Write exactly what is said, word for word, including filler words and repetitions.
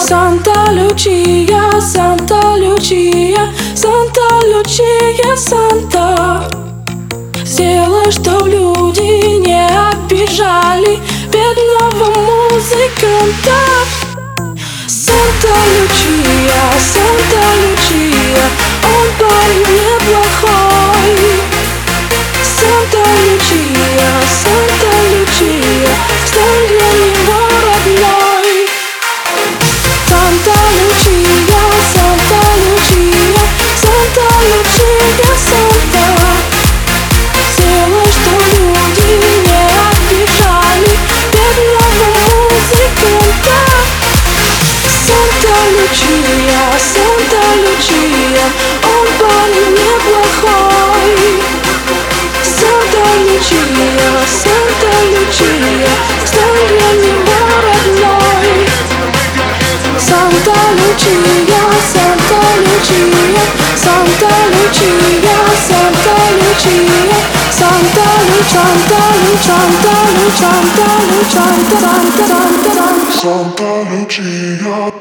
Санта Лючия, Санта Лючия, Санта Лючия, Санта. Сделай, чтоб люди не обижали бедного музыканта. Санта Лючия, Санта Лючия, он парень неплохой. Санта Лючия, Санта Лючия, стань для него родной. Санта Лючия, Санта Лючия, Санта Лючия, Санта. Сделай, чтоб люди не обижали бедного музыканта. Санта Лючия, Санта Лючия, он парень неплохой. Санта Лючия, Санта Лючия, стань для него родной. Санта Лючия, Санта Лючия, Санта Лючия, Санта Лючия, Санта Лю, Санта Лю, Санта Лю, Санта Лю, Санта, Санта, Санта, Санта Лючия.